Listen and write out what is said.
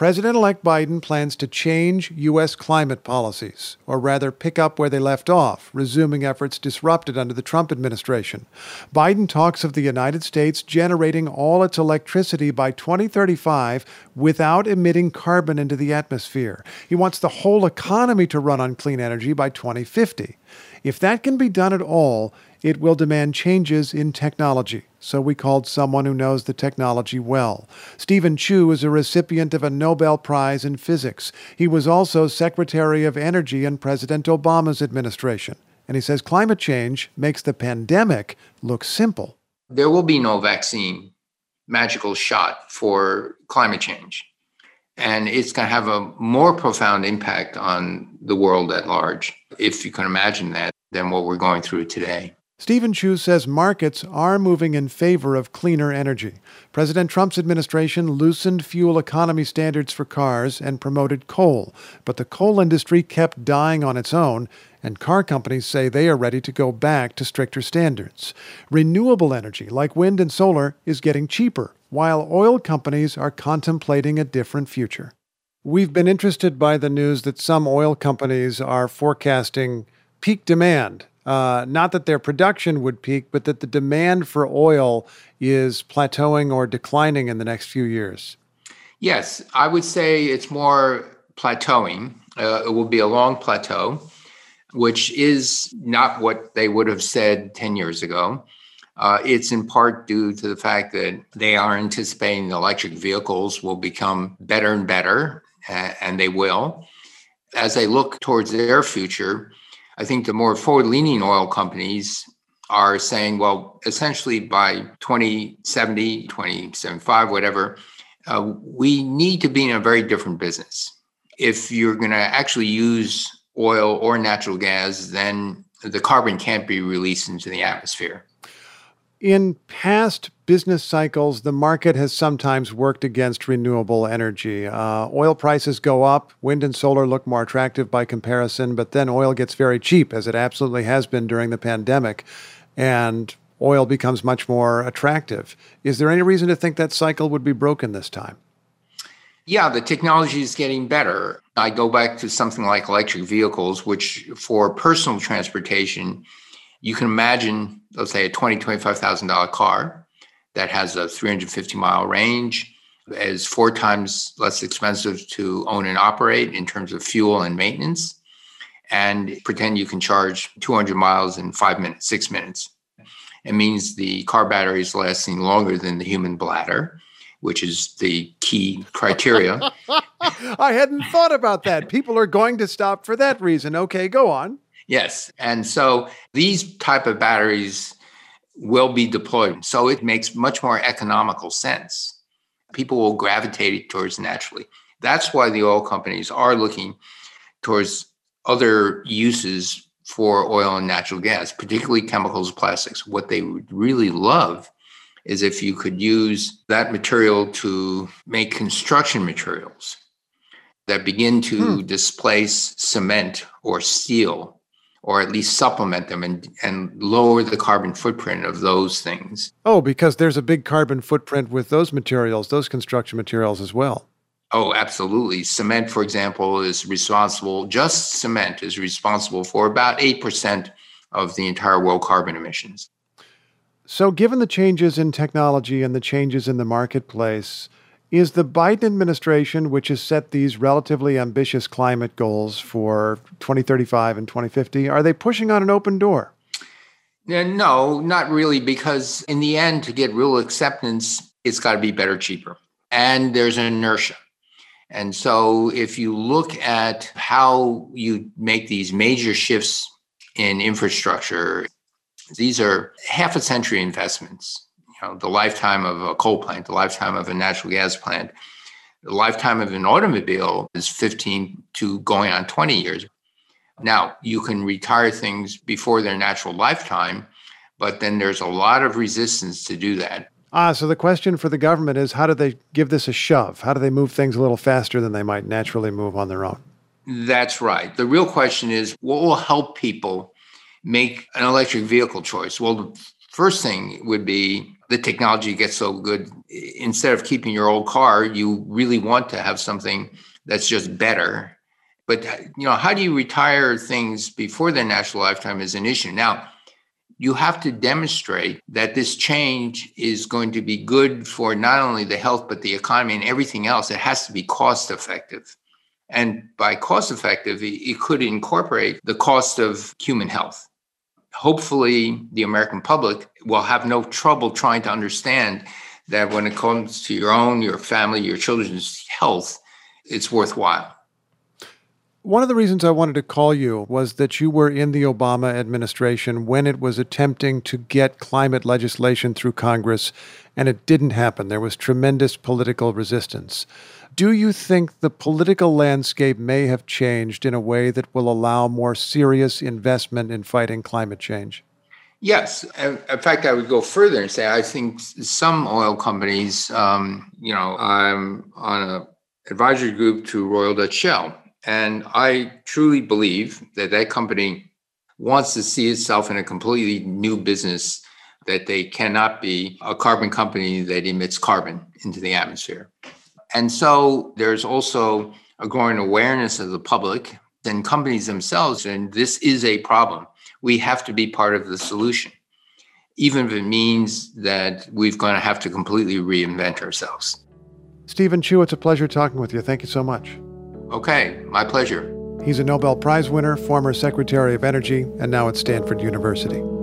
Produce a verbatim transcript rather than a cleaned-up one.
President-elect Biden plans to change U S climate policies, or rather pick up where they left off, resuming efforts disrupted under the Trump administration. Biden talks of the United States generating all its electricity by twenty thirty-five without emitting carbon into the atmosphere. He wants the whole economy to run on clean energy by twenty fifty. If that can be done at all, it will demand changes in technology. So we called someone who knows the technology well. Stephen Chu is a recipient of a Nobel Prize in Physics. He was also Secretary of Energy in President Obama's administration. And he says climate change makes the pandemic look simple. There will be no vaccine, magical shot for climate change. And it's going to have a more profound impact on the world at large, if you can imagine that, than what we're going through today. Stephen Chu says markets are moving in favor of cleaner energy. President Trump's administration loosened fuel economy standards for cars and promoted coal, but the coal industry kept dying on its own, and car companies say they are ready to go back to stricter standards. Renewable energy, like wind and solar, is getting cheaper, while oil companies are contemplating a different future. We've been interested by the news that some oil companies are forecasting peak demand. Uh, not that their production would peak, but that the demand for oil is plateauing or declining in the next few years. Yes, I would say it's more plateauing. Uh, it will be a long plateau, which is not what they would have said ten years ago. Uh, it's in part due to the fact that they are anticipating electric vehicles will become better and better, uh, and they will. As they look towards their future, I think the more forward-leaning oil companies are saying, well, essentially by twenty seventy, twenty seventy-five, whatever, uh, we need to be in a very different business. If you're going to actually use oil or natural gas, then the carbon can't be released into the atmosphere. In past business cycles, the market has sometimes worked against renewable energy. Uh, oil prices go up, wind and solar look more attractive by comparison, but then oil gets very cheap, as it absolutely has been during the pandemic, and oil becomes much more attractive. Is there any reason to think that cycle would be broken this time? Yeah, the technology is getting better. I go back to something like electric vehicles, which for personal transportation, you can imagine, let's say, a twenty thousand dollars, twenty-five thousand dollars car that has a three hundred fifty mile range, is four times less expensive to own and operate in terms of fuel and maintenance, and pretend you can charge two hundred miles in five minutes, six minutes. It means the car battery is lasting longer than the human bladder, which is the key criteria. I hadn't thought about that. People are going to stop for that reason. Okay, go on. Yes. And so these type of batteries will be deployed. So it makes much more economical sense. People will gravitate towards naturally. That's why the oil companies are looking towards other uses for oil and natural gas, particularly chemicals and plastics. What they would really love is if you could use that material to make construction materials that begin to hmm. displace cement or steel, or at least supplement them and, and lower the carbon footprint of those things. Oh, because there's a big carbon footprint with those materials, those construction materials as well. Oh, absolutely. Cement, for example, is responsible, just cement is responsible for about eight percent of the entire world carbon emissions. So given the changes in technology and the changes in the marketplace, is the Biden administration, which has set these relatively ambitious climate goals for twenty thirty-five and twenty fifty, are they pushing on an open door? No, not really, because in the end, to get real acceptance, it's got to be better, cheaper. And there's an inertia. And so if you look at how you make these major shifts in infrastructure, these are half a century investments. You know, the lifetime of a coal plant, the lifetime of a natural gas plant, the lifetime of an automobile is fifteen to going on twenty years. Now, you can retire things before their natural lifetime, but then there's a lot of resistance to do that. Ah, so the question for the government is, how do they give this a shove? How do they move things a little faster than they might naturally move on their own? That's right. The real question is, what will help people make an electric vehicle choice? Well, the first thing would be the technology gets so good, instead of keeping your old car, you really want to have something that's just better. But, you know, how do you retire things before their natural lifetime is an issue. Now, you have to demonstrate that this change is going to be good for not only the health, but the economy and everything else. It has to be cost effective. And by cost effective, it could incorporate the cost of human health. Hopefully, the American public will have no trouble trying to understand that when it comes to your own, your family, your children's health, it's worthwhile. One of the reasons I wanted to call you was that you were in the Obama administration when it was attempting to get climate legislation through Congress, and it didn't happen. There was tremendous political resistance. Do you think the political landscape may have changed in a way that will allow more serious investment in fighting climate change? Yes. In fact, I would go further and say I think some oil companies, um, you know, I'm on an advisory group to Royal Dutch Shell. And I truly believe that that company wants to see itself in a completely new business, that they cannot be a carbon company that emits carbon into the atmosphere. And so there's also a growing awareness of the public and companies themselves, and this is a problem. We have to be part of the solution, even if it means that we're going to have to completely reinvent ourselves. Stephen Chu, it's a pleasure talking with you. Thank you so much. Okay, my pleasure. He's a Nobel Prize winner, former Secretary of Energy, and now at Stanford University.